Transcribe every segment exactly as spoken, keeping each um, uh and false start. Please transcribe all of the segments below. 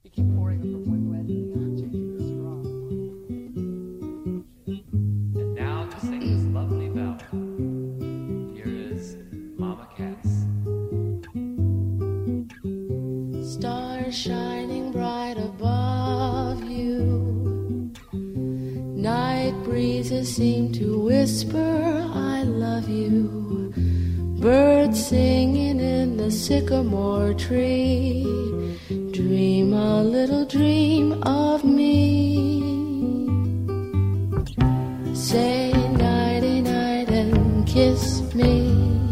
You keep pouring it from one glass to the other, changing the straw. And now to sing this lovely ballad, here is Mama Cass. Stars shining bright above you, night breezes seem to whisper, I love you. Birds singing in the sycamore tree, dream a little dream of me. Say nighty night and kiss me.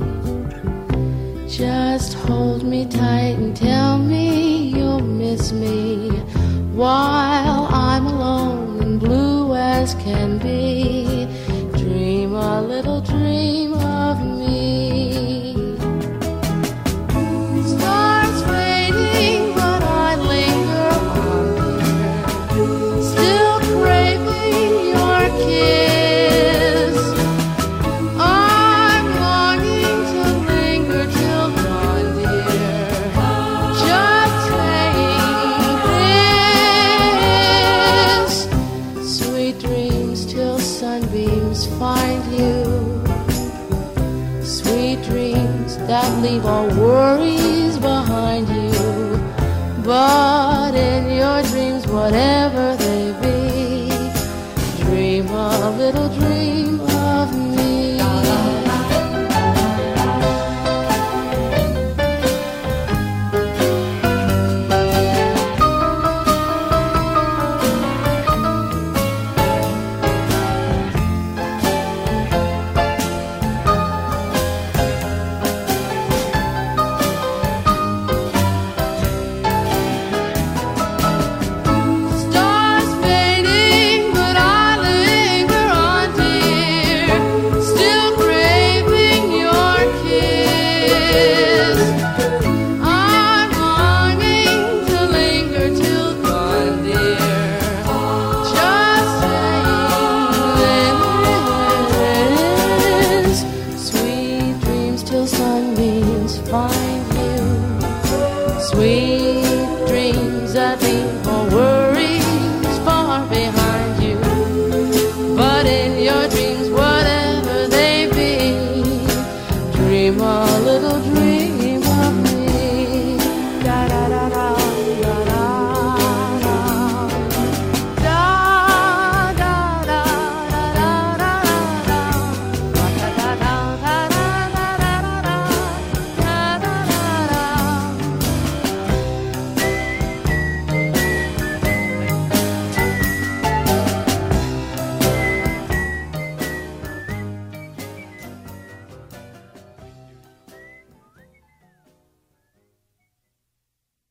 Just hold me tight and tell me you'll miss me while I'm alone and blue as can be. Dream a little dream of me. Stars fading, but I linger on, dear, still craving your kiss. I'm longing to linger till dawn, dear, just saying this. Sweet dreams till sunbeams find you, sweet dreams that leave all worries behind you. But in your dreams, whatever